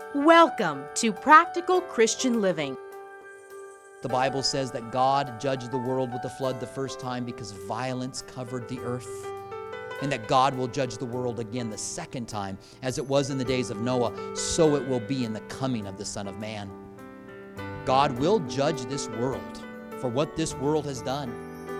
Welcome to Practical Christian Living. The Bible says that God judged the world with the flood the first time because violence covered the earth, and that God will judge the world again the second time. As it was in the days of Noah, so it will be in the coming of the Son of Man. God will judge this world for what this world has done.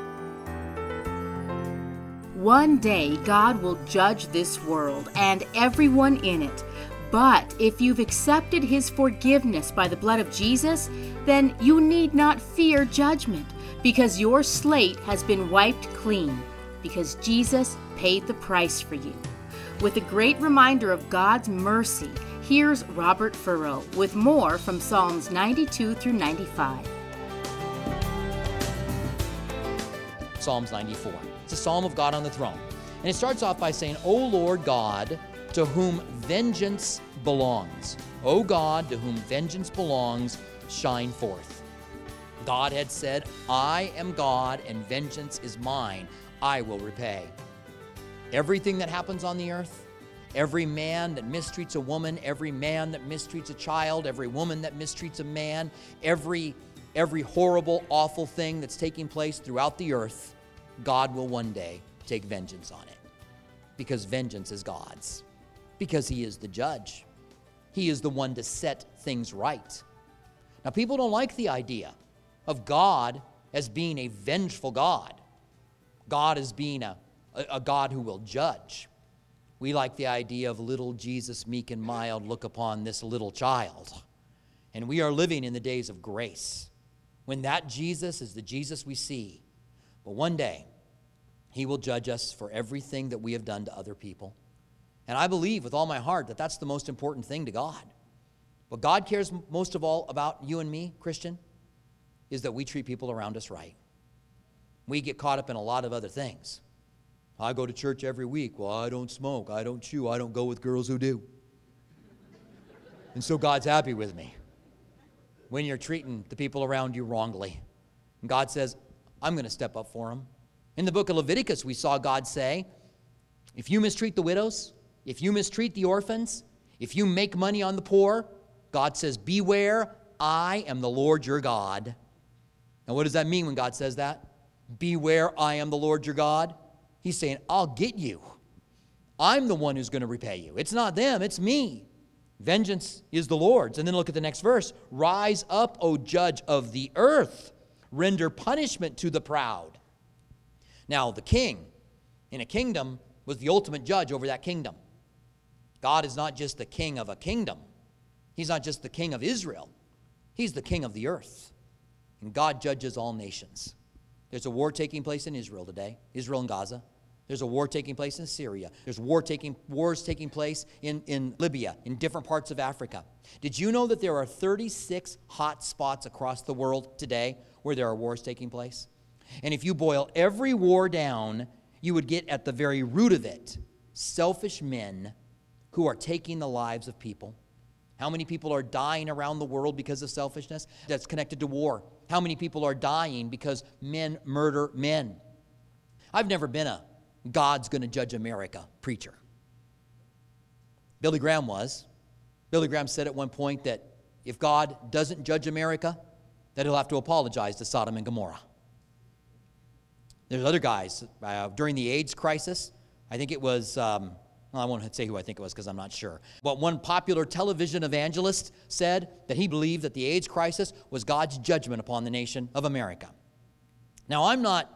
One day, God will judge this world and everyone in it. But if you've accepted His forgiveness by the blood of Jesus, then you need not fear judgment, because your slate has been wiped clean, because Jesus paid the price for you. With a great reminder of God's mercy, here's Robert Furrow with more from Psalms 92 through 95. Psalms 94. It's a psalm of God on the throne. And it starts off by saying, O Lord God, to whom vengeance belongs. O God, to whom vengeance belongs, shine forth. God had said, I am God and vengeance is mine. I will repay. Everything that happens on the earth, every man that mistreats a woman, every man that mistreats a child, every woman that mistreats a man, every horrible, awful thing that's taking place throughout the earth, God will one day take vengeance on it. Because vengeance is God's. Because He is the judge. He is the one to set things right. Now, people don't like the idea of God as being a vengeful God. God as being a God who will judge. We like the idea of little Jesus, meek and mild, look upon this little child. And we are living in the days of grace, when that Jesus is the Jesus we see. But one day, He will judge us for everything that we have done to other people. And I believe with all my heart that that's the most important thing to God. What God cares most of all about you and me, Christian, is that we treat people around us right. We get caught up in a lot of other things. I go to church every week. Well, I don't smoke. I don't chew. I don't go with girls who do. And so God's happy with me. When you're treating the people around you wrongly. And God says, I'm going to step up for them. In the book of Leviticus, we saw God say, if you mistreat the widows, if you mistreat the orphans, if you make money on the poor, God says, beware, I am the Lord your God. Now, what does that mean when God says that? Beware, I am the Lord your God. He's saying, I'll get you. I'm the one who's going to repay you. It's not them, it's me. Vengeance is the Lord's. And then look at the next verse. Rise up, O judge of the earth. Render punishment to the proud. Now, the king in a kingdom was the ultimate judge over that kingdom. God is not just the king of a kingdom. He's not just the king of Israel. He's the king of the earth. And God judges all nations. There's a war taking place in Israel today, Israel and Gaza. There's a war taking place in Syria. There's wars taking place in Libya, in different parts of Africa. Did you know that there are 36 hot spots across the world today where there are wars taking place? And if you boil every war down, you would get at the very root of it, selfish men who are taking the lives of people. How many people are dying around the world because of selfishness? That's connected to war. How many people are dying because men murder men? I've never been a God's going to judge America preacher. Billy Graham was. Billy Graham said at one point that if God doesn't judge America, that He'll have to apologize to Sodom and Gomorrah. There's other guys. During the AIDS crisis, I think it was, I won't say who I think it was because I'm not sure. But one popular television evangelist said that he believed that the AIDS crisis was God's judgment upon the nation of America. Now, I'm not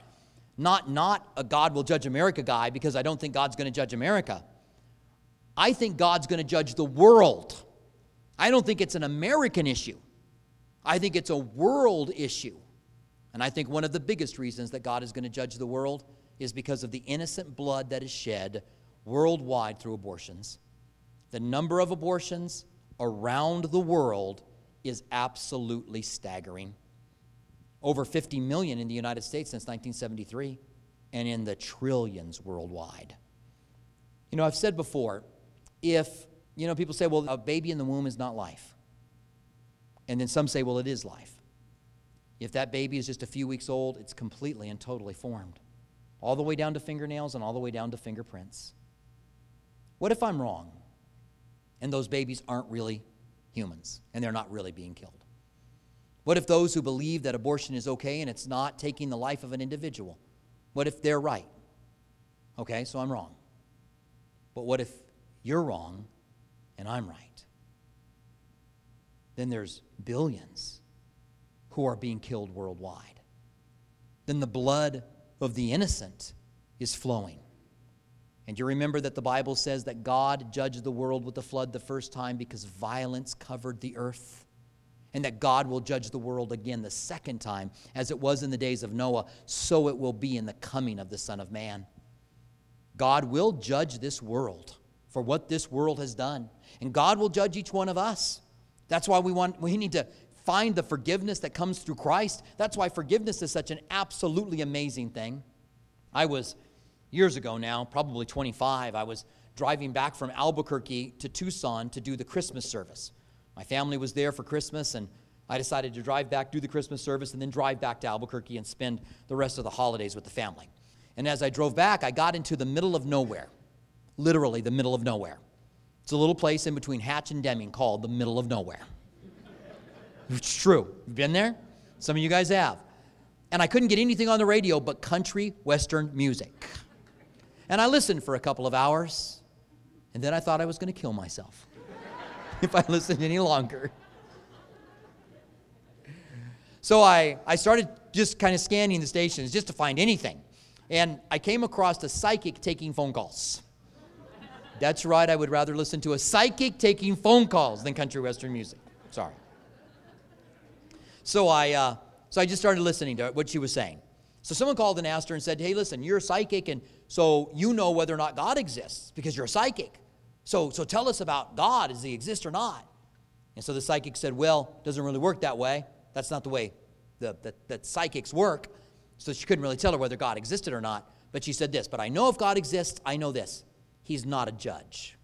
a God will judge America guy because I don't think God's going to judge America. I think God's going to judge the world. I don't think it's an American issue. I think it's a world issue. And I think one of the biggest reasons that God is going to judge the world is because of the innocent blood that is shed worldwide through abortions. The number of abortions around the world is absolutely staggering. Over 50 million in the United States since 1973, and in the trillions worldwide. You know, I've said before, if, people say, well, a baby in the womb is not life. And then some say, well, it is life. If that baby is just a few weeks old, it's completely and totally formed. All the way down to fingernails and all the way down to fingerprints. What if I'm wrong and those babies aren't really humans, and they're not really being killed? What if those who believe that abortion is okay and it's not taking the life of an individual? What if they're right? Okay, so I'm wrong. But what if you're wrong and I'm right? Then there's billions who are being killed worldwide. Then the blood of the innocent is flowing. And you remember that the Bible says that God judged the world with the flood the first time because violence covered the earth, and that God will judge the world again the second time, as it was in the days of Noah, so it will be in the coming of the Son of Man. God will judge this world for what this world has done, and God will judge each one of us. That's why we need to find the forgiveness that comes through Christ. That's why forgiveness is such an absolutely amazing thing. I was, years ago now, probably 25, I was driving back from Albuquerque to Tucson to do the Christmas service. My family was there for Christmas, and I decided to drive back, do the Christmas service, and then drive back to Albuquerque and spend the rest of the holidays with the family. And as I drove back, I got into the middle of nowhere, literally the middle of nowhere. It's a little place in between Hatch and Deming called the middle of nowhere. It's true. You've been there? Some of you guys have. And I couldn't get anything on the radio but country western music. And I listened for a couple of hours, and then I thought I was going to kill myself if I listened any longer. So I started just kind of scanning the stations just to find anything. And I came across a psychic taking phone calls. That's right, I would rather listen to a psychic taking phone calls than country western music. Sorry. So I just started listening to what she was saying. So someone called and asked her and said, hey, listen, you're a psychic, and so you know whether or not God exists because you're a psychic. So tell us about God. Does he exist or not? And so the psychic said, well, it doesn't really work that way. That's not the way that psychics work. So she couldn't really tell her whether God existed or not. But she said this, but I know if God exists, I know this. He's not a judge.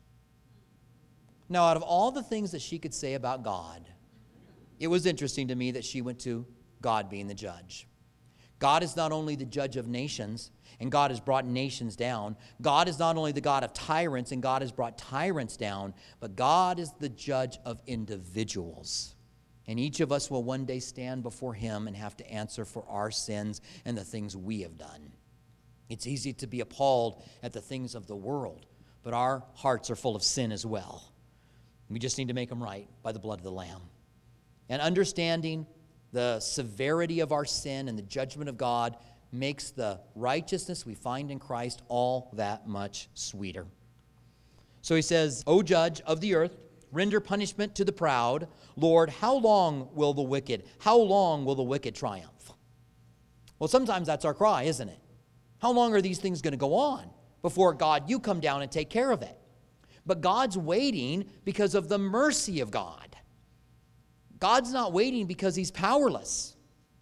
Now, out of all the things that she could say about God, it was interesting to me that she went to God being the judge. God is not only the judge of nations, and God has brought nations down. God is not only the God of tyrants, and God has brought tyrants down, but God is the judge of individuals. And each of us will one day stand before him and have to answer for our sins and the things we have done. It's easy to be appalled at the things of the world, but our hearts are full of sin as well. We just need to make them right by the blood of the Lamb. And understanding the severity of our sin and the judgment of God makes the righteousness we find in Christ all that much sweeter. So he says, O judge of the earth, render punishment to the proud. Lord, how long will the wicked triumph? Well, sometimes that's our cry, isn't it? How long are these things going to go on before, God, you come down and take care of it? But God's waiting because of the mercy of God. God's not waiting because he's powerless.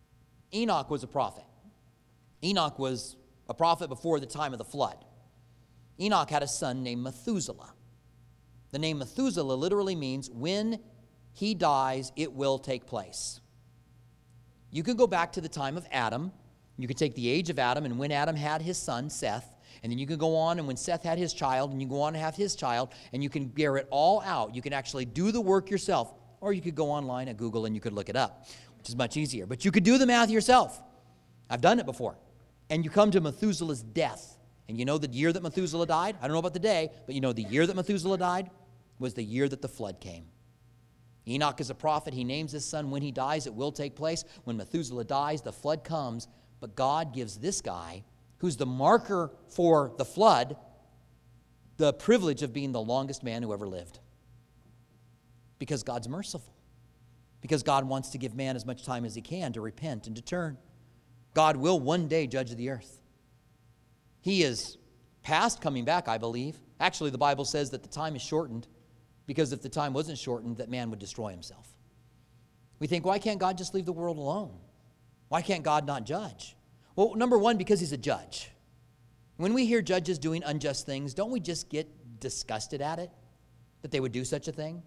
Enoch was a prophet. Enoch was a prophet before the time of the flood. Enoch had a son named Methuselah. The name Methuselah literally means when he dies, it will take place. You can go back to the time of Adam. You could take the age of Adam and when Adam had his son, Seth, and then you can go on and when Seth had his child, and you go on and have his child, and you can bear it all out. You can actually do the work yourself, or you could go online at Google and you could look it up, which is much easier. But you could do the math yourself. I've done it before. And you come to Methuselah's death, and you know the year that Methuselah died? I don't know about the day, but you know the year that Methuselah died was the year that the flood came. Enoch is a prophet. He names his son when he dies. It will take place. When Methuselah dies, the flood comes. But God gives this guy, who's the marker for the flood, the privilege of being the longest man who ever lived. Because God's merciful. Because God wants to give man as much time as he can to repent and to turn. God will one day judge the earth. He is past coming back, I believe. Actually, the Bible says that the time is shortened, because if the time wasn't shortened, that man would destroy himself. We think, why can't God just leave the world alone? Why can't God not judge? Well, number one, because he's a judge. When we hear judges doing unjust things, don't we just get disgusted at it? That they would do such a thing?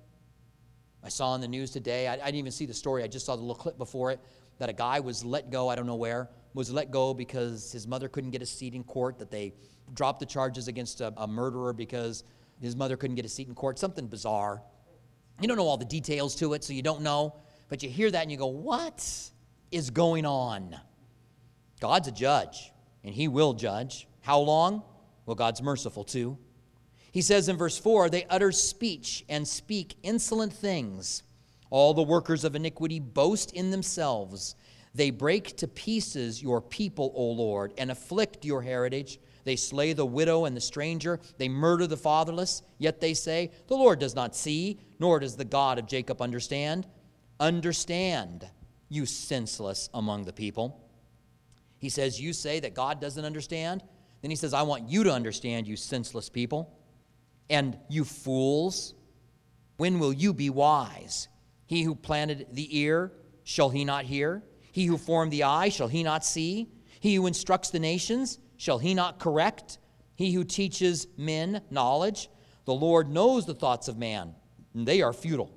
I saw in the news today, I didn't even see the story, I just saw the little clip before it, that a guy was let go, I don't know where, was let go because his mother couldn't get a seat in court, that they dropped the charges against a murderer because his mother couldn't get a seat in court, something bizarre. You don't know all the details to it, so you don't know. But you hear that and you go, what is going on? God's a judge, and he will judge. How long? Well, God's merciful too. He says in verse 4, they utter speech and speak insolent things. All the workers of iniquity boast in themselves. They break to pieces your people, O Lord, and afflict your heritage. They slay the widow and the stranger. They murder the fatherless. Yet they say, the Lord does not see, nor does the God of Jacob understand. Understand, you senseless among the people. He says, you say that God doesn't understand. Then he says, I want you to understand, you senseless people. And you fools, when will you be wise? He who planted the ear, shall he not hear? He who formed the eye, shall he not see? He who instructs the nations, shall he not correct? He who teaches men knowledge, the Lord knows the thoughts of man, and they are futile.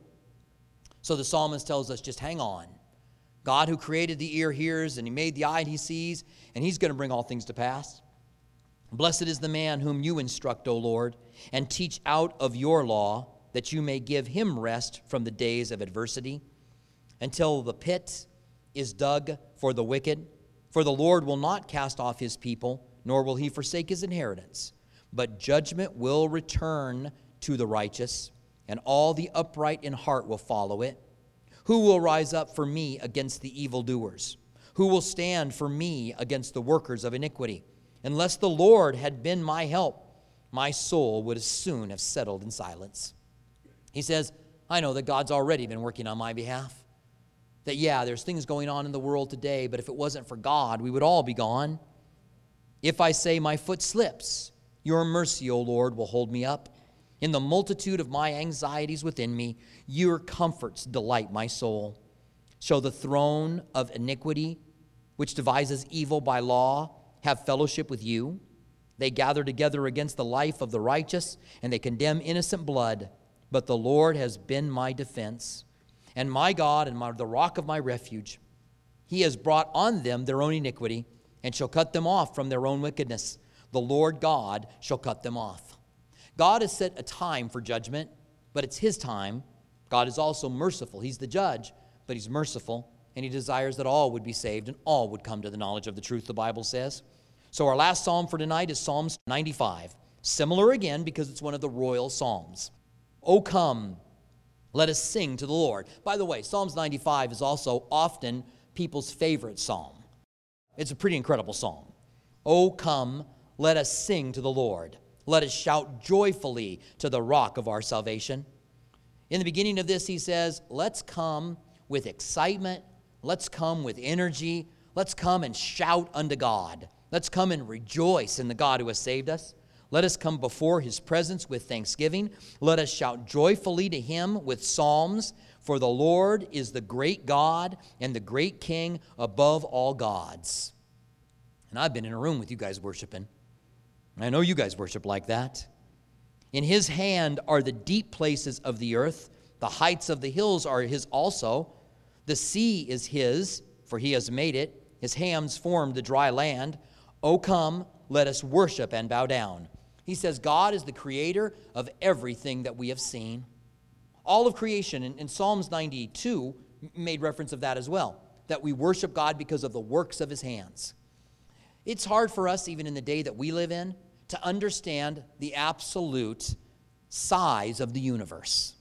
So the psalmist tells us, just hang on. God who created the ear hears, and he made the eye and he sees, and he's going to bring all things to pass. Blessed is the man whom you instruct, O Lord, and teach out of your law, that you may give him rest from the days of adversity, until the pit is dug for the wicked. For the Lord will not cast off his people, nor will he forsake his inheritance. But judgment will return to the righteous, and all the upright in heart will follow it. Who will rise up for me against the evildoers? Who will stand for me against the workers of iniquity? Unless the Lord had been my help, my soul would as soon have settled in silence. He says, I know that God's already been working on my behalf. That, yeah, there's things going on in the world today, but if it wasn't for God, we would all be gone. If I say my foot slips, your mercy, O Lord, will hold me up. In the multitude of my anxieties within me, your comforts delight my soul. Shall the throne of iniquity, which devises evil by law, have fellowship with you? They gather together against the life of the righteous, and they condemn innocent blood. But the Lord has been my defense, and my God, and the rock of my refuge. He has brought on them their own iniquity, and shall cut them off from their own wickedness. The Lord God shall cut them off. God has set a time for judgment, but it's his time. God is also merciful. He's the judge, but he's merciful, and he desires that all would be saved and all would come to the knowledge of the truth, the Bible says. So our last psalm for tonight is Psalms 95. Similar again because it's one of the royal psalms. O come, let us sing to the Lord. By the way, Psalms 95 is also often people's favorite psalm. It's a pretty incredible psalm. O come, let us sing to the Lord. Let us shout joyfully to the rock of our salvation. In the beginning of this, he says, let's come with excitement. Let's come with energy. Let's come and shout unto God. Let's come and rejoice in the God who has saved us. Let us come before his presence with thanksgiving. Let us shout joyfully to him with psalms. For the Lord is the great God and the great King above all gods. And I've been in a room with you guys worshiping. I know you guys worship like that. In his hand are the deep places of the earth. The heights of the hills are his also. The sea is his, for he has made it. His hands formed the dry land. O come, let us worship and bow down. He says God is the creator of everything that we have seen. All of creation, in Psalms 92, made reference of that as well, that we worship God because of the works of his hands. It's hard for us, even in the day that we live in, to understand the absolute size of the universe.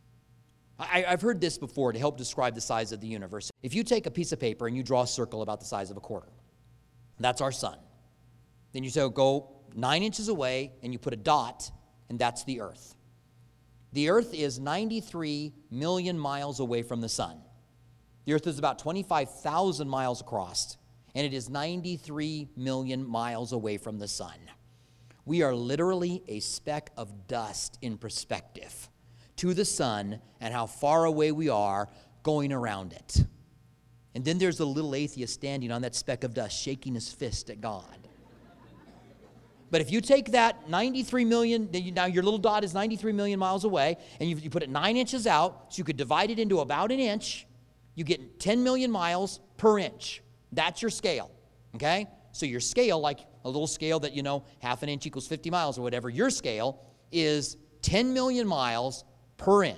I've heard this before to help describe the size of the universe. If you take a piece of paper and you draw a circle about the size of a quarter, that's our sun. Then you say, go 9 inches away, and you put a dot, and that's the earth. The earth is 93 million miles away from the sun. The earth is about 25,000 miles across, and it is 93 million miles away from the sun. We are literally a speck of dust in perspective to the sun and how far away we are going around it. And then there's a little atheist standing on that speck of dust, shaking his fist at God. But if you take that 93 million, now your little dot is 93 million miles away, and you put it 9 inches out, so you could divide it into about an inch, you get 10 million miles per inch. That's your scale, okay? So your scale, like a little scale that, half an inch equals 50 miles or whatever, your scale is 10 million miles per inch.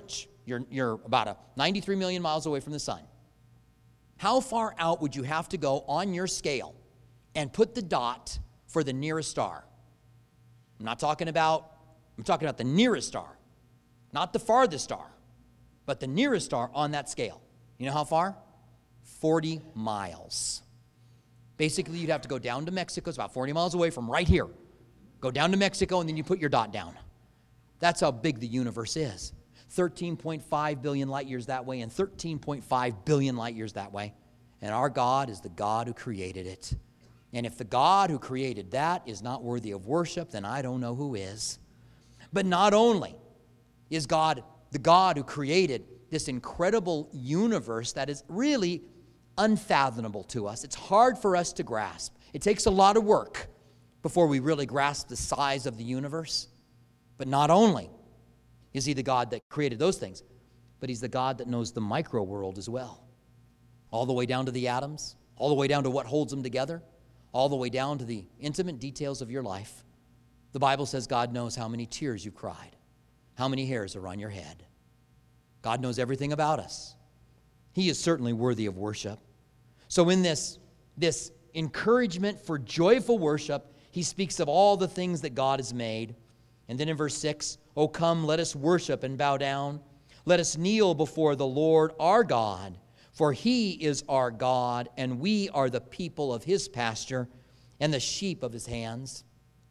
You're about 93 million miles away from the sun. How far out would you have to go on your scale and put the dot for the nearest star? I'm talking about the nearest star, not the farthest star, but the nearest star on that scale. You know how far? 40 miles. Basically, you'd have to go down to Mexico. It's about 40 miles away from right here. Go down to Mexico, and then you put your dot down. That's how big the universe is. 13.5 billion light years that way and 13.5 billion light years that way. And our God is the God who created it. And if the God who created that is not worthy of worship, then I don't know who is. But not only is God the God who created this incredible universe that is really unfathomable to us. It's hard for us to grasp. It takes a lot of work before we really grasp the size of the universe. But not only is he the God that created those things, but he's the God that knows the micro world as well. All the way down to the atoms, all the way down to what holds them together, all the way down to the intimate details of your life. The Bible says God knows how many tears you've cried, how many hairs are on your head. God knows everything about us. He is certainly worthy of worship. So in this encouragement for joyful worship, he speaks of all the things that God has made. And then in verse 6, "O come, let us worship and bow down. Let us kneel before the Lord our God, for he is our God, and we are the people of his pasture and the sheep of his hands."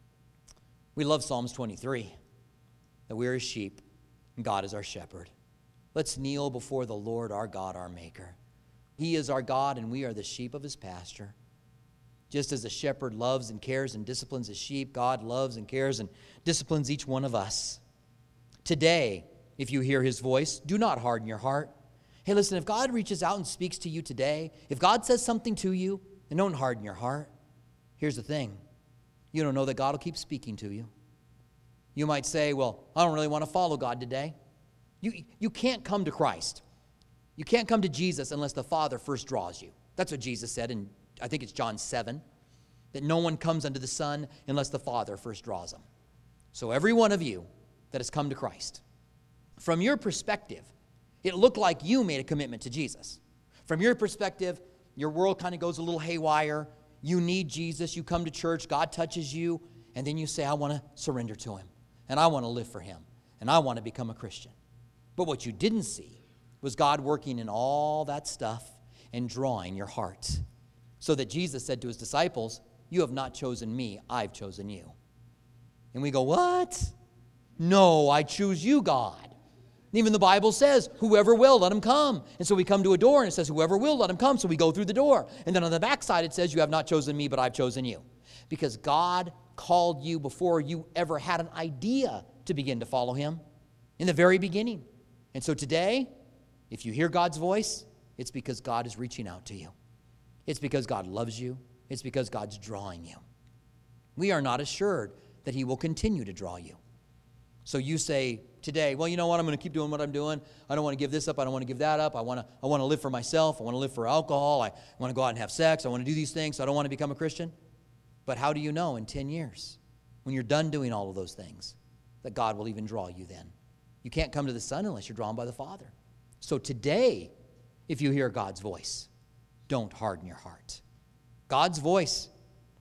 We love Psalms 23, that we are his sheep and God is our shepherd. Let's kneel before the Lord our God, our Maker. He is our God, and we are the sheep of his pasture. Just as a shepherd loves and cares and disciplines his sheep, God loves and cares and disciplines each one of us. Today, if you hear his voice, do not harden your heart. Hey, listen, if God reaches out and speaks to you today, if God says something to you, then don't harden your heart. Here's the thing. You don't know that God will keep speaking to you. You might say, well, I don't really want to follow God today. You can't come to Christ. You can't come to Jesus unless the Father first draws you. That's what Jesus said in, I think it's John 7, that no one comes unto the Son unless the Father first draws them. So every one of you that has come to Christ, from your perspective, it looked like you made a commitment to Jesus. From your perspective, your world kind of goes a little haywire. You need Jesus. You come to church. God touches you. And then you say, I want to surrender to him. And I want to live for him. And I want to become a Christian. But what you didn't see was God working in all that stuff and drawing your heart. So that Jesus said to his disciples, you have not chosen me, I've chosen you. And we go, what? No, I choose you, God. Even the Bible says, whoever will, let him come. And so we come to a door and it says, whoever will, let him come. So we go through the door. And then on the backside it says, you have not chosen me, but I've chosen you. Because God called you before you ever had an idea to begin to follow him in the very beginning. And so today, if you hear God's voice, it's because God is reaching out to you. It's because God loves you. It's because God's drawing you. We are not assured that he will continue to draw you. So you say today, well, you know what? I'm going to keep doing what I'm doing. I don't want to give this up. I don't want to give that up. I want to live for myself. I want to live for alcohol. I want to go out and have sex. I want to do these things. So I don't want to become a Christian. But how do you know in 10 years, when you're done doing all of those things, that God will even draw you then? You can't come to the Son unless you're drawn by the Father. So today, if you hear God's voice, don't harden your heart. God's voice,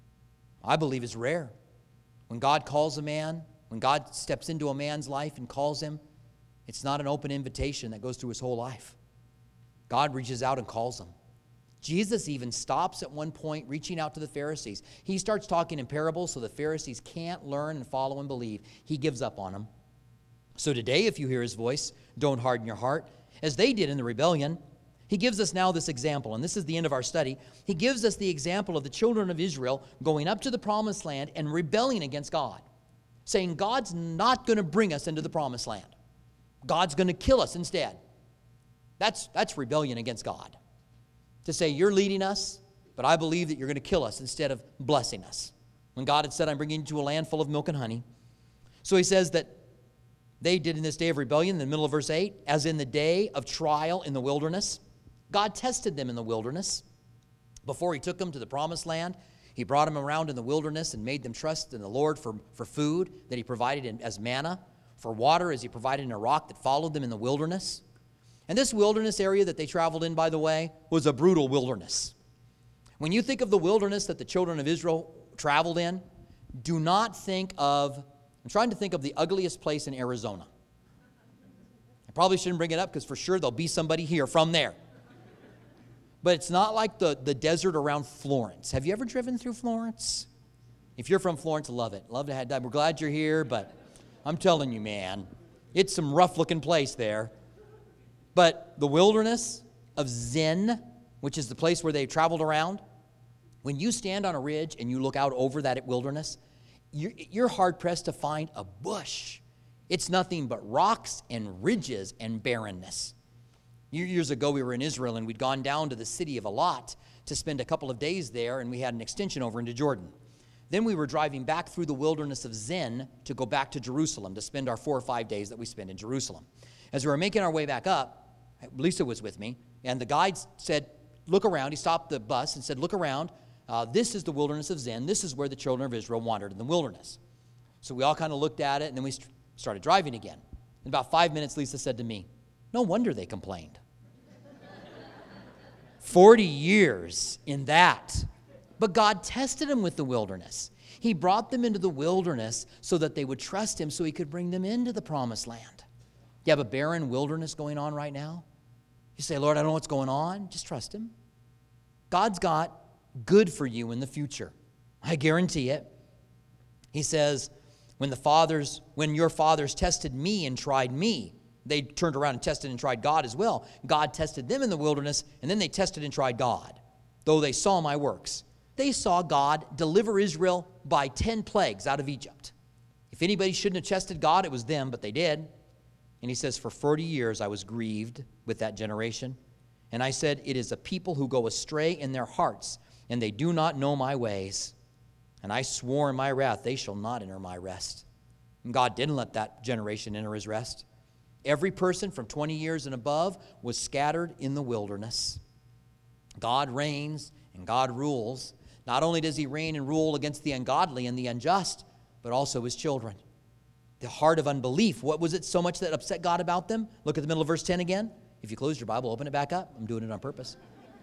I believe, is rare. When God calls a man, when God steps into a man's life and calls him, it's not an open invitation that goes through his whole life. God reaches out and calls him. Jesus even stops at one point reaching out to the Pharisees. He starts talking in parables so the Pharisees can't learn and follow and believe. He gives up on them. So today, if you hear his voice, don't harden your heart. As they did in the rebellion, he gives us now this example, and this is the end of our study. He gives us the example of the children of Israel going up to the promised land and rebelling against God, saying God's not going to bring us into the promised land. God's going to kill us instead. That's rebellion against God. To say, you're leading us, but I believe that you're going to kill us instead of blessing us. When God had said, I'm bringing you to a land full of milk and honey. So he says that they did in this day of rebellion, in the middle of verse 8, as in the day of trial in the wilderness. God tested them in the wilderness. Before he took them to the promised land, he brought them around in the wilderness and made them trust in the Lord for food that he provided as manna, for water as he provided in a rock that followed them in the wilderness. And this wilderness area that they traveled in, by the way, was a brutal wilderness. When you think of the wilderness that the children of Israel traveled in, do not think of, I'm trying to think of the ugliest place in Arizona. I probably shouldn't bring it up because for sure there'll be somebody here from there. But it's not like the desert around Florence. Have you ever driven through Florence? If you're from Florence, love it. Love to have that. We're glad you're here, but I'm telling you, man, it's some rough-looking place there. But the wilderness of Zin, which is the place where they traveled around, when you stand on a ridge and you look out over that wilderness, you're hard-pressed to find a bush. It's nothing but rocks and ridges and barrenness. Years ago, we were in Israel, and we'd gone down to the city of Eilat to spend a couple of days there, and we had an extension over into Jordan. Then we were driving back through the wilderness of Zin to go back to Jerusalem to spend our 4 or 5 days that we spent in Jerusalem. As we were making our way back up, Lisa was with me, and the guide said, look around. He stopped the bus and said, look around. This is the wilderness of Zin. This is where the children of Israel wandered in the wilderness. So we all kind of looked at it, and then we started driving again. In about 5 minutes, Lisa said to me, no wonder they complained. 40 years in that. But God tested them with the wilderness. He brought them into the wilderness so that they would trust him so he could bring them into the promised land. You have a barren wilderness going on right now? You say, Lord, I don't know what's going on. Just trust him. God's got good for you in the future. I guarantee it. He says, when your fathers tested me and tried me, they turned around and tested and tried God as well. God tested them in the wilderness, and then they tested and tried God. Though they saw my works, they saw God deliver Israel by 10 plagues out of Egypt. If anybody shouldn't have tested God, it was them, but they did. And he says, for 40 years I was grieved with that generation. And I said, it is a people who go astray in their hearts, and they do not know my ways. And I swore in my wrath, they shall not enter my rest. And God didn't let that generation enter his rest. Every person from 20 years and above was scattered in the wilderness. God reigns and God rules. Not only does he reign and rule against the ungodly and the unjust, but also his children. The heart of unbelief, what was it so much that upset God about them? Look at the middle of verse 10 again. If you closed your Bible, open it back up. I'm doing it on purpose.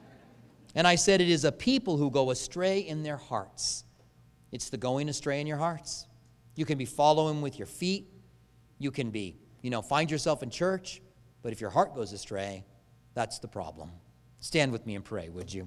And I said, it is a people who go astray in their hearts. It's the going astray in your hearts. You can be following with your feet. You can be, find yourself in church. But if your heart goes astray, that's the problem. Stand with me and pray, would you?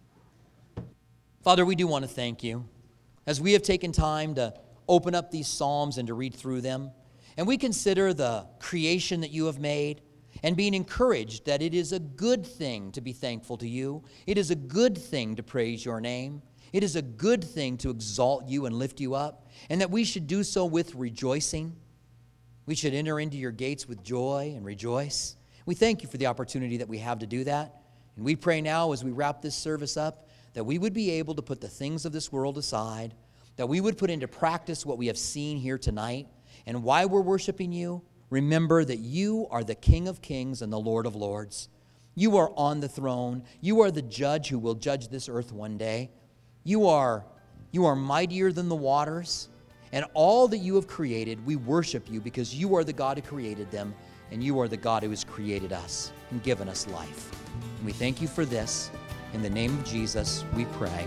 Father, we do want to thank you as we have taken time to open up these Psalms and to read through them. And we consider the creation that you have made and being encouraged that it is a good thing to be thankful to you. It is a good thing to praise your name. It is a good thing to exalt you and lift you up, and that we should do so with rejoicing. We should enter into your gates with joy and rejoice. We thank you for the opportunity that we have to do that. And we pray now as we wrap this service up that we would be able to put the things of this world aside, that we would put into practice what we have seen here tonight. And while we're worshiping you, remember that you are the King of Kings and the Lord of Lords. You are on the throne. You are the judge who will judge this earth one day. You are mightier than the waters. And all that you have created, we worship you because you are the God who created them, and you are the God who has created us and given us life. And we thank you for this. In the name of Jesus, we pray.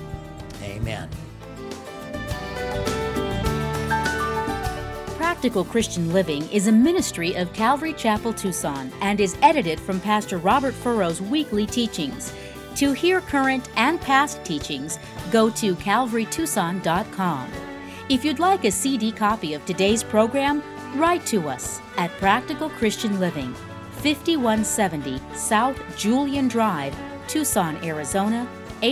Amen. Practical Christian Living is a ministry of Calvary Chapel, Tucson, and is edited from Pastor Robert Furrow's weekly teachings. To hear current and past teachings, go to calvarytucson.com. If you'd like a CD copy of today's program, write to us at Practical Christian Living, 5170 South Julian Drive, Tucson, Arizona,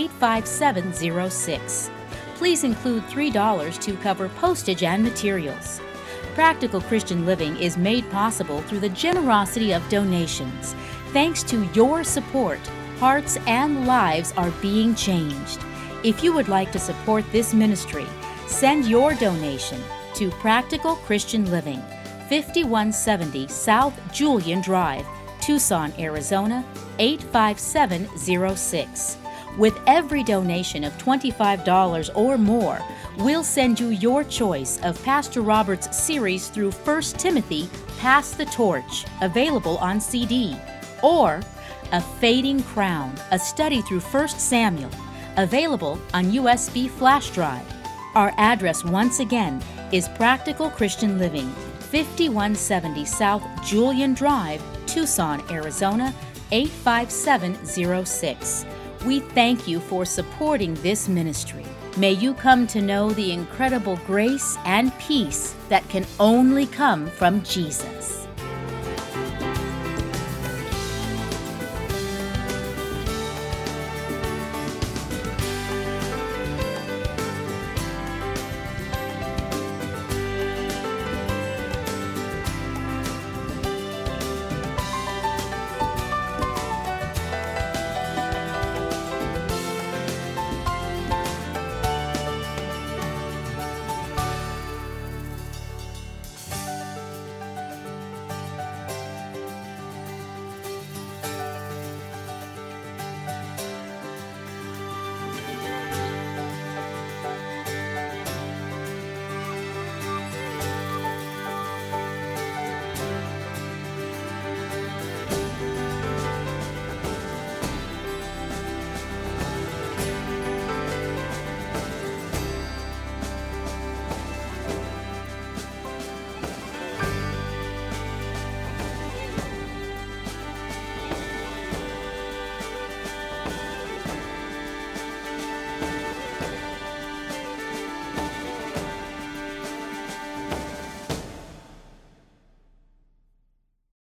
85706. Please include $3 to cover postage and materials. Practical Christian Living is made possible through the generosity of donations. Thanks to your support, hearts and lives are being changed. If you would like to support this ministry, send your donation to Practical Christian Living, 5170 South Julian Drive, Tucson, Arizona, 85706. With every donation of $25 or more, we'll send you your choice of Pastor Robert's series through 1 Timothy, Pass the Torch, available on CD. or A Fading Crown, a study through 1 Samuel, available on USB flash drive. Our address once again is Practical Christian Living, 5170 South Julian Drive, Tucson, Arizona, 85706. We thank you for supporting this ministry. May you come to know the incredible grace and peace that can only come from Jesus.